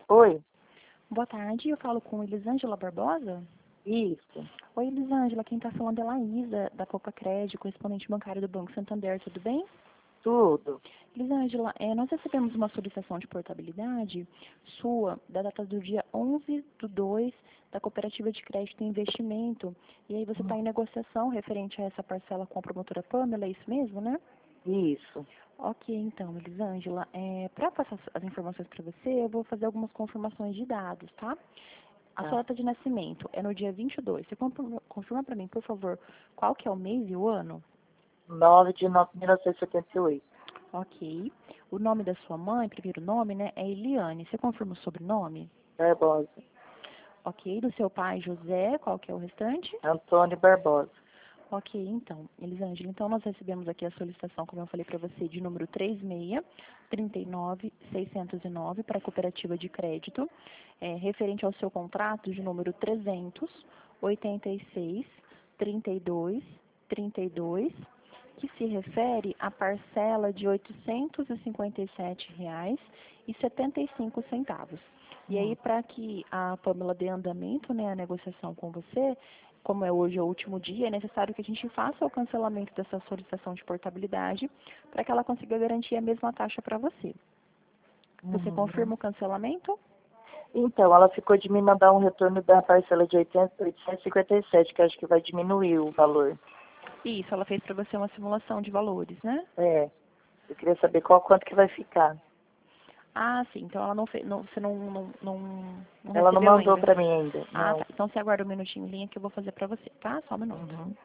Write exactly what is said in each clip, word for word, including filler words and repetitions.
Oi, Boa tarde, eu falo com Elisângela Barbosa. isso. Oi, Elisângela, quem está falando é a Laísa, da Copa Crédito, correspondente bancário do Banco Santander, tudo bem? Tudo. Elisângela, eh, nós recebemos uma solicitação de portabilidade sua, da data do dia onze do dois, da Cooperativa de Crédito e Investimento, e aí você está em negociação referente a essa parcela com a promotora Pamela, é isso mesmo, né? Isso. Ok, então, Elisângela, é, para passar as informações para você, eu vou fazer algumas confirmações de dados, tá? A sua Tá. data de nascimento é no dia vinte e dois. Você confirma, confirma para mim, por favor, qual que é o mês e o ano? nove de nove de mil novecentos e setenta e oito. Ok. O nome da sua mãe, primeiro nome, né, é Eliane. Você confirma o sobrenome? Barbosa. Ok. Do seu pai, José, qual que é o restante? Antônio Barbosa. Ok, então, Elisângela, então nós recebemos aqui a solicitação, como eu falei para você, de número três seis três nove seis zero nove para a cooperativa de crédito, é, referente ao seu contrato de número trezentos oitenta e seis trinta e dois trinta e dois, que se refere à parcela de oitocentos e cinquenta e sete reais e setenta e cinco centavos. E aí, Hum. para que a Pamela dê andamento, né, à negociação com você, como é hoje o último dia, é necessário que a gente faça o cancelamento dessa solicitação de portabilidade para que ela consiga garantir a mesma taxa para você. Você Uhum. confirma o cancelamento? Então, ela ficou de me mandar um retorno da parcela de oitocentos, oitocentos e cinquenta e sete, que acho que vai diminuir o valor. Isso, ela fez para você uma simulação de valores, né? É. Eu queria saber qual quanto que vai ficar. Ah, sim, então ela não fez, não, você não, não, não, não Ela não recebeu mandou ainda. pra mim ainda. Ah, Não. tá. Então você aguarda um minutinho em linha que eu vou fazer para você, tá? Só um minuto. Uhum.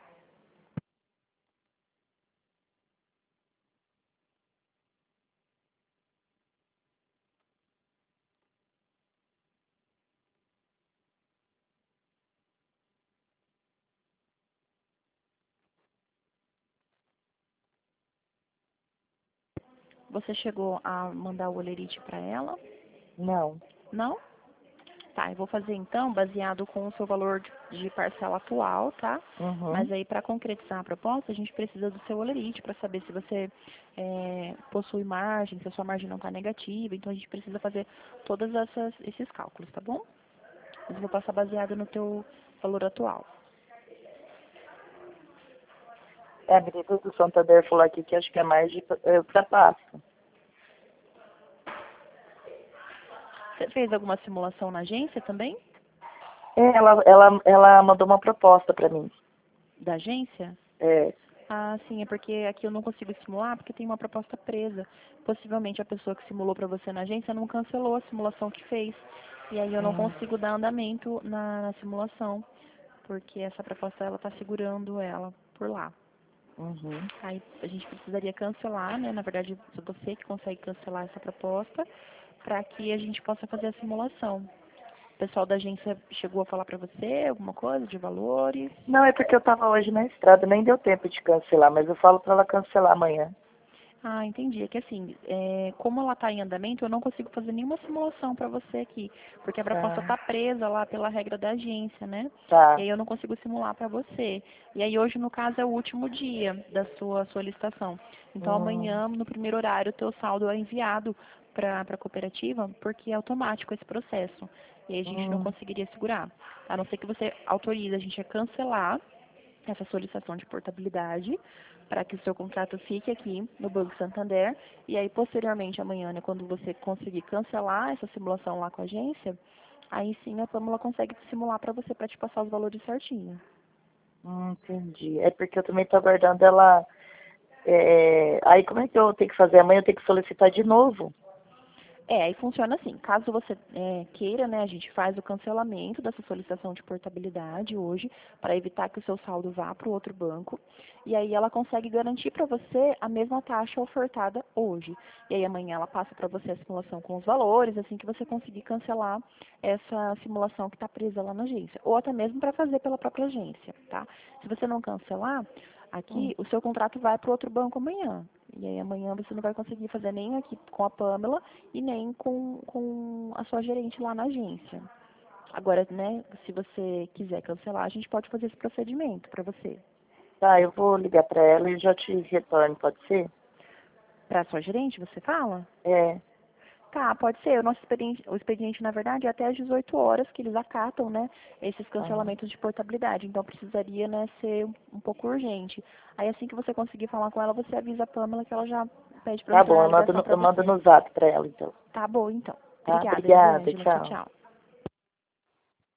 Você chegou a mandar o olerite para ela? Não. Não? Tá, eu vou fazer então baseado com o seu valor de, de parcela atual, tá? Mas Uhum. aí para concretizar a proposta, a gente precisa do seu olerite para saber se você é, possui margem, se a sua margem não está negativa. Então a gente precisa fazer todos essas, esses cálculos, tá bom? Mas eu vou passar baseado no teu valor atual. É, a menina do Santander falou aqui que acho que é mais de é, ultrapassa. Você fez alguma simulação na agência também? É, ela, ela, ela mandou uma proposta pra mim. Da agência? É. Ah, sim, é porque aqui eu não consigo simular porque tem uma proposta presa. Possivelmente a pessoa que simulou para você na agência não cancelou a simulação que fez. E aí eu não Hum. consigo dar andamento na, na simulação, porque essa proposta ela está segurando ela por lá. Uhum. Aí a gente precisaria cancelar, né? Na verdade, é você que consegue cancelar essa proposta para que a gente possa fazer a simulação. O pessoal da agência chegou a falar para você alguma coisa de valores? Não, é porque eu tava hoje na estrada, nem deu tempo de cancelar, mas eu falo pra ela cancelar amanhã. Ah, entendi. É que assim, é, como ela está em andamento, eu não consigo fazer nenhuma simulação para você aqui, porque a proposta Ah, está presa lá pela regra da agência, né? E tá. aí eu não consigo simular para você. E aí hoje, no caso, é o último dia da sua solicitação. Então Hum, amanhã, no primeiro horário, o teu saldo é enviado para a cooperativa, porque é automático esse processo. E aí a gente não hum, conseguiria segurar. A não ser que você autorize a gente a cancelar essa solicitação de portabilidade para que o seu contrato fique aqui no Banco Santander e aí posteriormente amanhã, né, quando você conseguir cancelar essa simulação lá com a agência, aí sim a Pâmela consegue simular para você para te passar os valores certinho. hum, entendi. É porque eu também tô aguardando ela. É, aí como é que eu tenho que fazer? Amanhã eu tenho que solicitar de novo. É, aí funciona assim. Caso você é, queira, né, a gente faz o cancelamento dessa solicitação de portabilidade hoje, para evitar que o seu saldo vá para o outro banco. E aí ela consegue garantir para você a mesma taxa ofertada hoje. E aí amanhã ela passa para você a simulação com os valores, assim que você conseguir cancelar essa simulação que está presa lá na agência. Ou até mesmo para fazer pela própria agência, tá? Se você não cancelar, Hum, aqui o seu contrato vai para o outro banco amanhã. E aí amanhã você não vai conseguir fazer nem aqui com a Pamela e nem com, com a sua gerente lá na agência. Agora, né, se você quiser cancelar, a gente pode fazer esse procedimento para você. tá, eu vou ligar pra ela e já te retorno, pode ser? Para a sua gerente, você fala? É. Tá, pode ser. O nosso expediente, o expediente, na verdade, é até às dezoito horas que eles acatam, né, esses cancelamentos de portabilidade. Então, precisaria, né, ser um, um pouco urgente. Aí, assim que você conseguir falar com ela, você avisa a Pamela que ela já pede para Tá retirar bom, a eu mando ligação no, para eu mando você. no zap pra ela, então. Tá bom, então. Tá? Obrigada, Obrigada, Elisângela. Tchau, tchau. tchau.